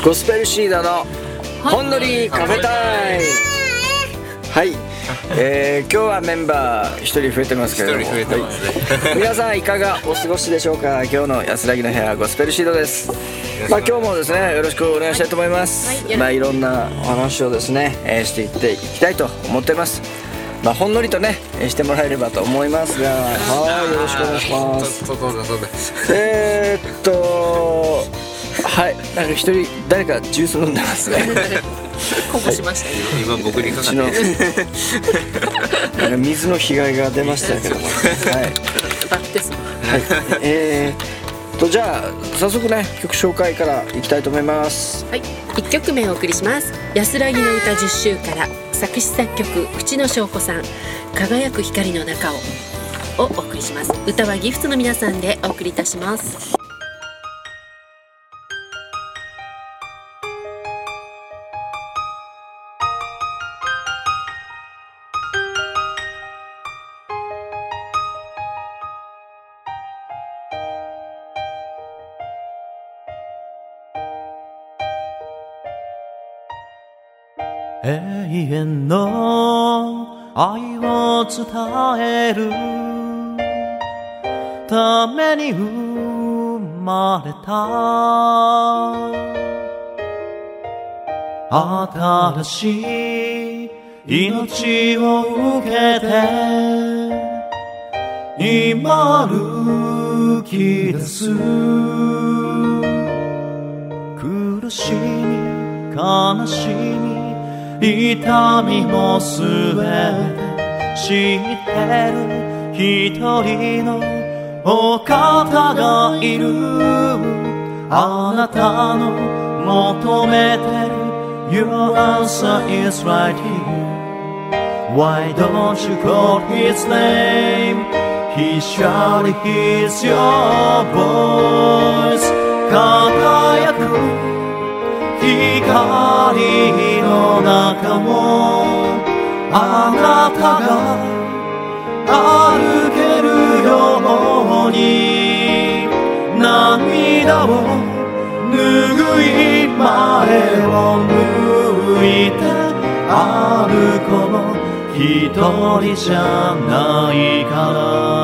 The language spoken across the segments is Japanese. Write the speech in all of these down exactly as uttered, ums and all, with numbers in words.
ゴスペルシードのほんのりカフェタイム。はい、えー、今日はメンバーひとり増えてますけれども、 一人増えてますね、 はい、皆さんいかがお過ごしでしょうか。今日の安らぎの部屋ゴスペルシードです。まあ、今日もですねよろしくお願いしたいと思います、はいはい、まあ、いろんなお話をですね、えー、していっていきたいと思っています。まあ、ほんのりとねしてもらえればと思いますが、はい、よろしくお願いします。 そうだそうだえーっとはい、なんか一人誰かジュース飲んでますねこぼしました、 はい、今僕にかかってなんか水の被害が出ましたけども、はい、 バッテスはい、えーとじゃあ早速ね曲紹介からいきたいと思います。 はい、いっきょくめお送りします。安らぎの歌じゅっしゅうから作詞作曲口野翔子さん、輝く光の中ををお送りします。歌はギフトの皆さんでお送りいたします。 永遠の愛を伝えるために生まれた新しい命を受けて今歩き出す。苦しみ悲しみ痛みもすべて知ってる一人のお方がいる。あなたの求めてる Your answer is right here. Why don't you call his name? He surely hears your voice. 輝く光の中をあなたが歩けるように涙を拭い前を向いて歩こう。一人じゃないから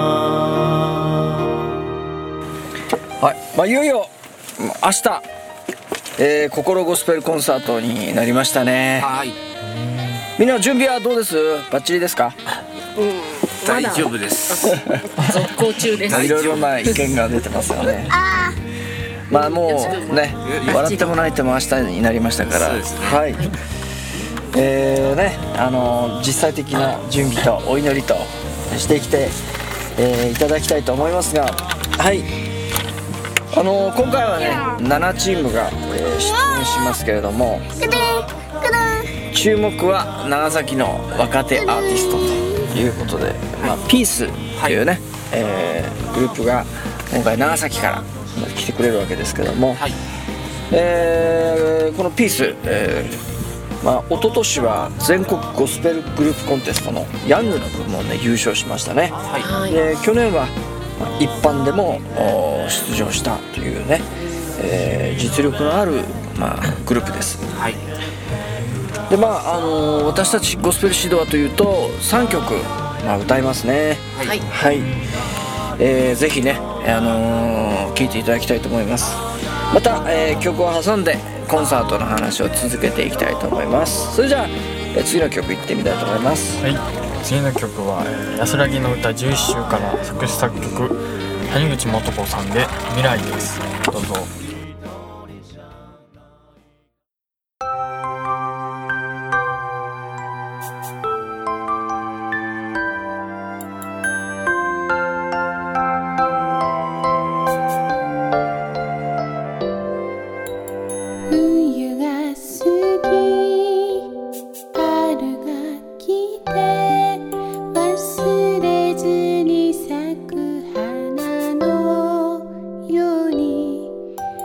はい、まあ、いよいよ明日えー、心ゴスペルコンサートになりましたね。 はい、 みんな準備はどうです？バッチリですか？ うん、 大丈夫です。 続行中です。 いろいろな意見が出てますよねまあもうね笑っても泣いても明日になりましたから、そうですね、はい、えーね、あの実際的な準備とお祈りとしてきて、えー、いただきたいと思いますが、はい、あのー、今回はねななチームが、えー、出演しますけれども、注目は長崎の若手アーティストということで、まあ、ピースというね、はい、えー、グループが今回長崎から来てくれるわけですけども、はい、えー、このピース、えーまあ、一昨年は全国ゴスペルグループコンテストのヤングの部門で優勝しましたね、はい、で去年は一般でも出場したというね、えー、実力のある、まあ、グループです、はい、でまあ、あのー、私たちゴスペルシドアというとさんきょく、まあ、歌いますね。はい、はい、えー、ぜひね、あのー、聴いていただきたいと思います。また、えー、曲を挟んでコンサートの話を続けていきたいと思います。それじゃあ、えー、次の曲いってみたいと思います。 はい、次の曲は、えー、安らぎの歌じゅういっしゅうから作詞作曲谷口素子さんで未来です。どうぞ。 「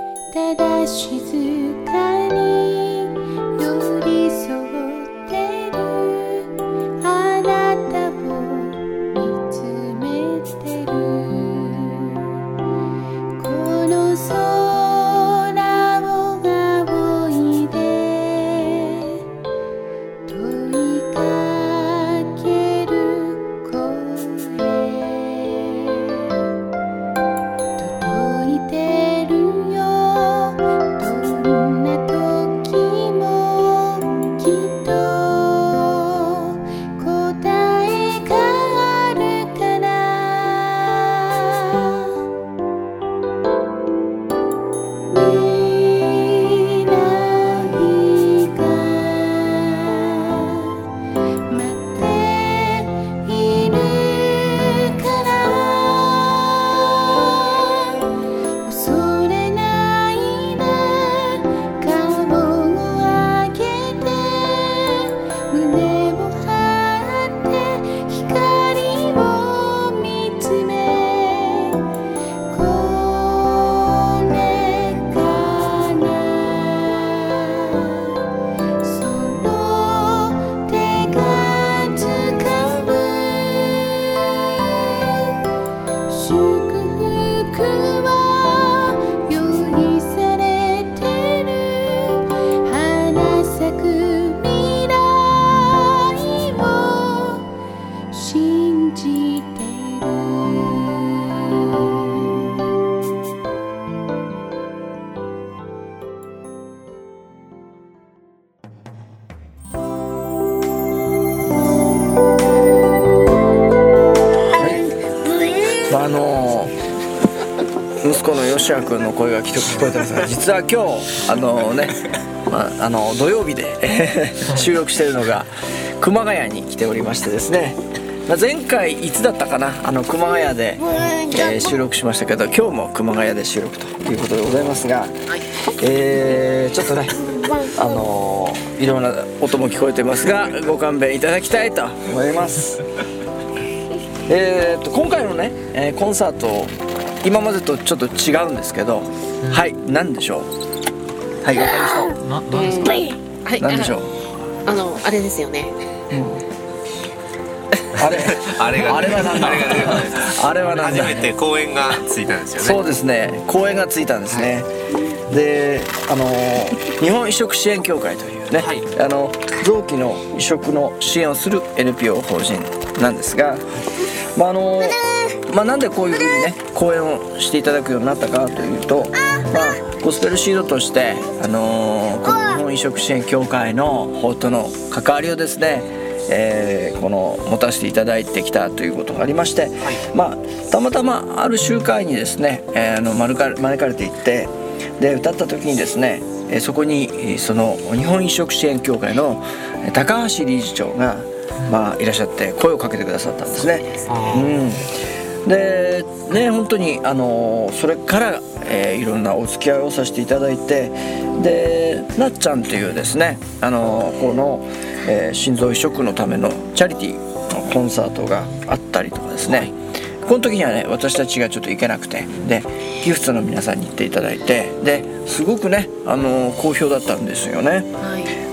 しや君の声が聞こえてますが、実は今日あのね、まあ、あの土曜日で収録しているのが熊谷に来ておりましてですね、まあ、前回いつだったかな、あの熊谷で、えー、収録しましたけど、今日も熊谷で収録ということでございますが、えー、ちょっとね、あのー、いろんな音も聞こえてますがご勘弁いただきたいと思います。えーと今回のね、えー、コンサート今までとちょっと違うんですけど、うん、はい、何でしょう。はい、わかりました。 な、何ですか。 はい、 何でしょう。 あの、あれですよね。 うん、あれ、 あれが、 あれはなんだ。あれはなんだ。 初めて公演がついたんですよね。 そうですね。公演がついたんですね。はい、で、あの日本移植支援協会というね、はい、あの臓器の移植の支援をする エヌピーオー 法人なんですが、まああのまあ、なんでこういうふうにね講演をしていただくようになったかというと、まあ、ゴスペルシードとして、あのー、この日本移植支援協会の方との関わりをですね、えー、この持たせていただいてきたということがありまして、はい、まあ、たまたまある集会にですね、えー、あの招かれ、招かれていって、で歌った時にですね、えー、そこにその日本移植支援協会の高橋理事長が、まあ、いらっしゃって声をかけてくださったんですね。うん、でね、本当にあのそれから、えー、いろんなお付き合いをさせていただいて、でなっちゃんというですね、あのこの、えー、心臓移植のためのチャリティーのコンサートがあったりとかですね、この時にはね私たちがちょっと行けなくて、でギフトの皆さんに行っていただいて、ですごくね、あの好評だったんですよね。はい、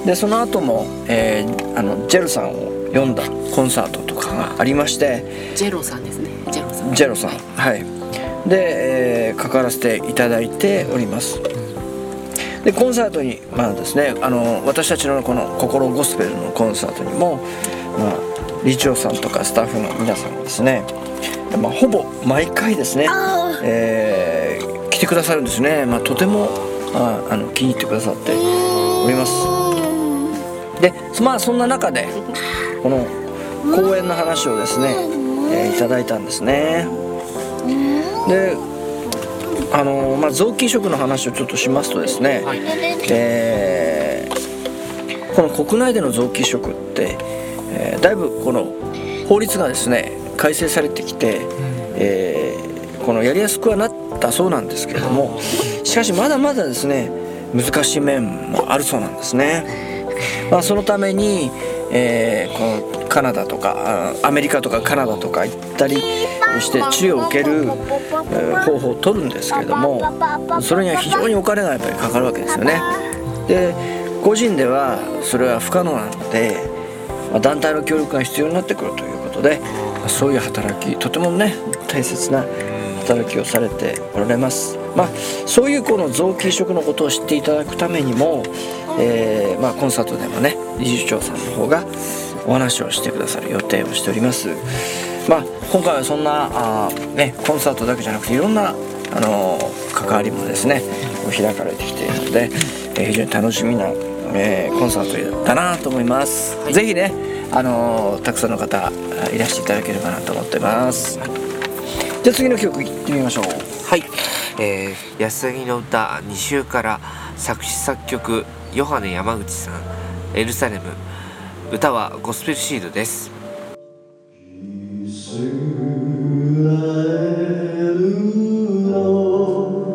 でその後も、えー、あのジェルさんを読んだコンサートとかがありまして、 ジェロさんですね。ジェロさん。 ジェロさん、はい。で、えー、関わらせていただいております。でコンサートにまあですね、あの私たちのこの心ゴスペルのコンサートにも、まあ理事長さんとかスタッフの皆さんがですね、まあほぼ毎回ですね、えー、来てくださるんですね。まあとてもああの気に入ってくださっております。でまあそんな中でこの講演の話をですね、えー、いただいたんですね。であのーまあ、臓器移植の話をちょっとしますとですね、はい、えー、この国内での臓器移植って、えー、だいぶこの法律がですね改正されてきて、えー、このやりやすくはなったそうなんですけれども、しかしまだまだですね難しい面もあるそうなんですね。まあ、そのために、えー、このカナダとかアメリカとかカナダとか行ったりして治療を受ける、えー、方法を取るんですけれども、それには非常にお金がやっぱりかかるわけですよね。で個人ではそれは不可能なので、まあ、団体の協力が必要になってくるということで、そういう働きとてもね大切な働きをされておられます。まあ、そういうこの臓器移植のことを知っていただくためにも、えーまあ、コンサートでもね理事長さんの方がお話をしてくださる予定をしております。まあ、今回はそんなあ、ね、コンサートだけじゃなくていろんな、あのー、関わりもですね開かれてきているので、えー、非常に楽しみな、えー、コンサートだなと思います。はい、ぜひね、あのー、たくさんの方いらしていただければなと思ってます。はい、じゃあ次の曲いってみましょう。 はい、えー、安らぎの歌に週から作詞作曲ヨハネ山口さん、エルサレム、歌はゴスペルシードです。 イスラエルの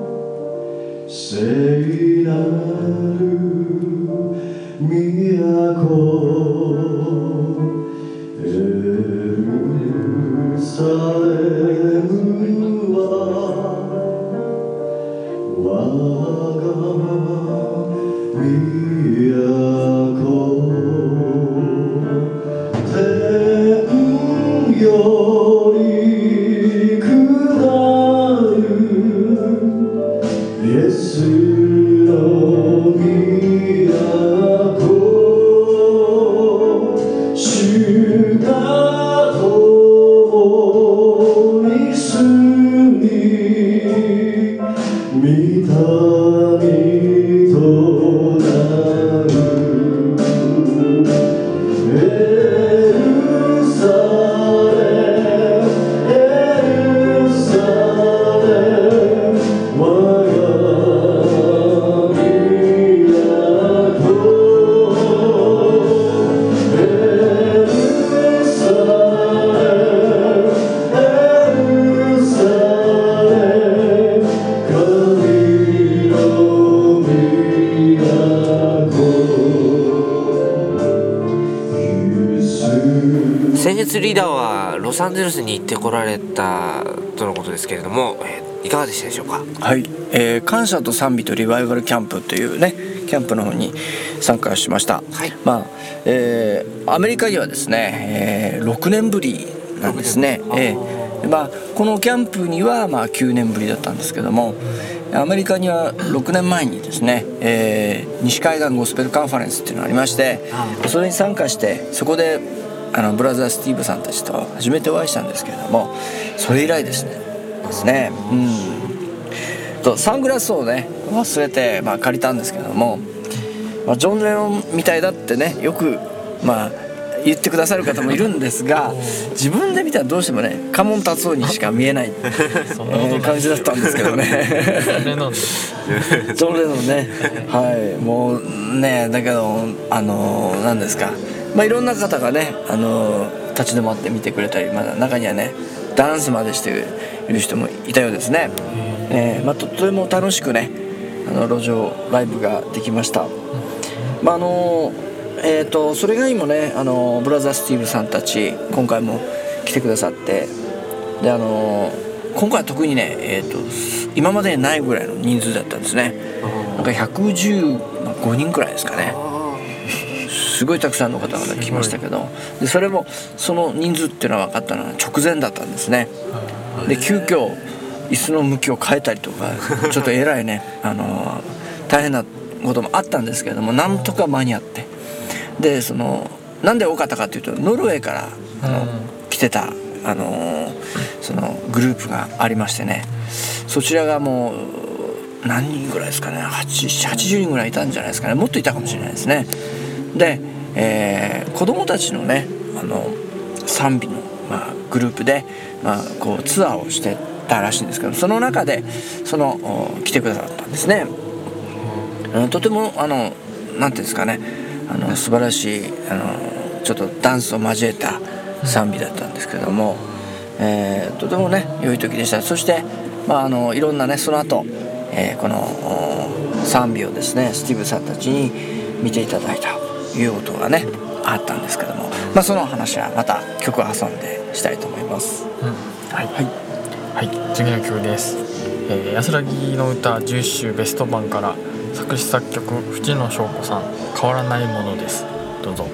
聖なる都エルサレムは我が都天より下るイエスの列リーダーはロサンゼルスに行ってこられたとのことですけれども、えー、いかがでしたでしょうか。 はい、えー、感謝と賛美とリバイバルキャンプというねキャンプの方に参加しました、はい。まあえー、アメリカにはですね、えー、ろくねんぶりなんですね。えーまあ、このキャンプにはまあきゅうねんぶりだったんですけども、アメリカにはろくねんまえにですね、えー、西海岸ゴスペルカンファレンスっていうのがありまして、それに参加してそこであのブラザースティーブさんたちと初めてお会いしたんですけれども、それ以来ですねですね、うん、とサングラスをね忘れて、まあ、借りたんですけども、まあ、ジョン・レノンみたいだってねよくまあ言ってくださる方もいるんですが、自分で見たらどうしてもねカモン達夫にしか見えないそんなことない感じだったんですけどねジョン・レノンジョン・レノンねはいもうねだけどあの何ですか、まあいろんな方がねあの立ち止まって見てくれたり、まあ、中にはねダンスまでしている人もいたようですね。えーまあ、とても楽しくねあの路上ライブができました。まああのえー、とそれ以外にもねあのブラザースティーブさんたち今回も来てくださって、であの今回は特にね、えー、と今までにないぐらいの人数だったんですね。なんかひゃくじゅうごにんくらいですかね。すごいたくさんの方が来ましたけど、でそれもその人数っていうのは分かったのは直前だったんですね。で急遽椅子の向きを変えたりとかちょっとえらいねあの大変なこともあったんですけれども、なんとか間に合って、でそのなんで多かったかというとノルウェーからあの、うん、来てたあのそのグループがありましてね、そちらがもう何人ぐらいですかね、はちじゅうにんぐらいいたんじゃないですかね、もっといたかもしれないですね。で、えー、子供たちのねあの賛美の、まあ、グループで、まあ、こうツアーをしてたらしいんですけど、その中でその来てくださったんですね。とてもあのなんていうんですかね、あの素晴らしいあのちょっとダンスを交えた賛美だったんですけども、えー、とてもね良い時でした。そして、まあ、あのいろんなねその後、えー、この賛美をですねスティーブさんたちに見ていただいたということがねあったんですけども、まあ、その話はまた曲を挟んでしたいと思います、うん、 はい、はいはい、次の曲です、えー、安らぎの歌じゅっ週ベスト版から作詞作曲藤野翔子さん、変わらないものです。どうぞ。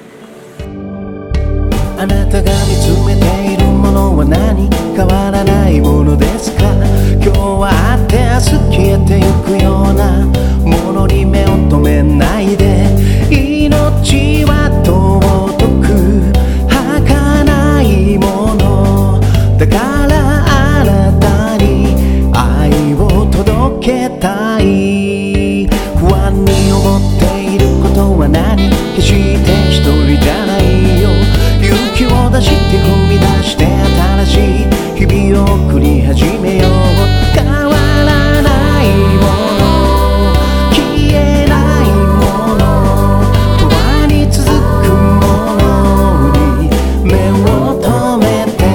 あなたが見つめているものは何、変わらないものですか。今日はあって明日消えてゆくようなものに目を留めないで、命は尊く儚いものだから、あなたに愛を届けたい。不安に思っていることは何、決して一人じゃないよ。勇気を出して踏み出して新しい日々を送り始めよう。変わらないもの、消えないもの、永遠に続くものに目を留めて。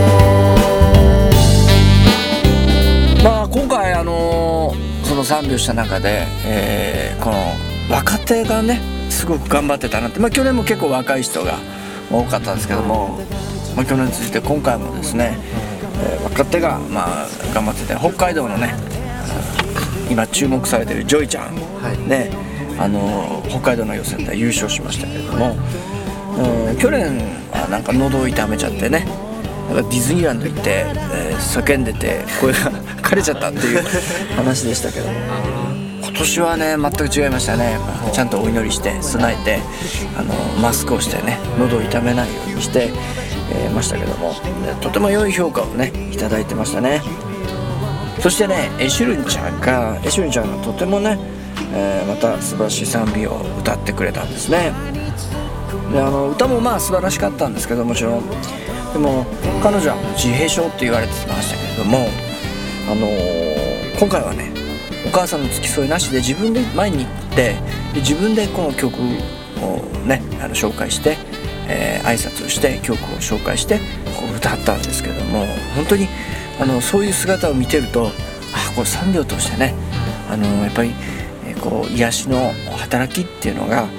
まあ今回あのその賛美をした中で、えー、この若手がねすごく頑張ってたなって、まあ去年も結構若い人が多かったんですけども、まあ、去年に続いて今回もですね、えー、若手がまあ頑張ってて、北海道のね今注目されてるジョイちゃん、はい、ね、あの北海道の予選で優勝しましたけれども、うん、去年はなんか喉を痛めちゃってね、なんかディズニーランド行って、えー、叫んでて声が枯れちゃったっていう話でしたけども、今年はね全く違いましたね。ちゃんとお祈りして備えてあのマスクをしてね喉を痛めないようにして、えー、ましたけども、とても良い評価をねいただいてましたね。そしてねエシュルンちゃんがエシュルンちゃんがとてもね、えー、また素晴らしい賛美を歌ってくれたんですね。であの歌もまあ素晴らしかったんですけど、もちろんでも彼女は自閉症って言われてましたけれども、あのー、今回はねお母さんの付き添いなしで自分で前に行って、で自分でこの曲をねあの紹介して、えー、挨拶をして曲を紹介してこう歌ったんですけども、本当にあのそういう姿を見てると、あこれ賛美を通してねあのやっぱり、えー、こう癒しの働きっていうのが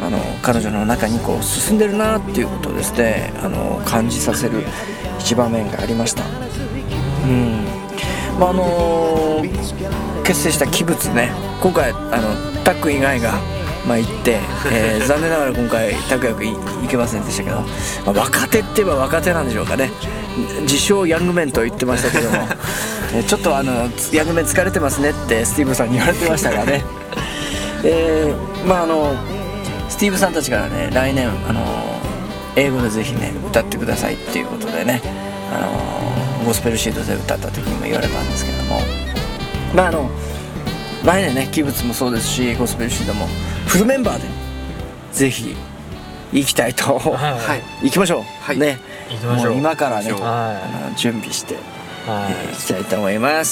あの彼女の中にこう進んでるなっていうことをですね、あの感じさせる一場面がありました。うんまああのー、結成した鬼物ね、今回あのタック以外が、まあ、行って、えー、残念ながら今回タック役いいけませんでしたけど、まあ、若手って言えば若手なんでしょうかね。自称ヤングメンと言ってましたけどもちょっとあのヤングメン疲れてますねってスティーブさんに言われてましたからねえー、まああのスティーブさんたちからね、来年あの英語でぜひね歌ってくださいっていうことでね、あのゴスペルシードで歌った時にも言われたんですけども、まああの来年ね鬼物もそうですしゴスペルシードもフルメンバーでぜひ行きたいと、はい、行きましょう、はい、ね、行きましょう。もう今からね、はい、あの準備して、はい、行きたいと思います。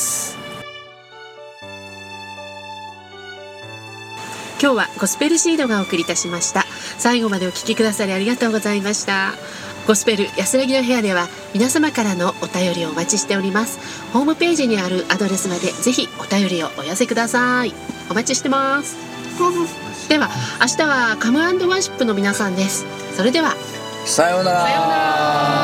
今日はゴスペルシードがお送りいたしました。最後までお聞きくださりありがとうございました。ゴスペル安らぎの部屋では皆様からのお便りをお待ちしております。ホームページにあるアドレスまでぜひお便りをお寄せください。お待ちしてますでは明日はカム&ワーシップの皆さんです。それではさようなら。 さようなら。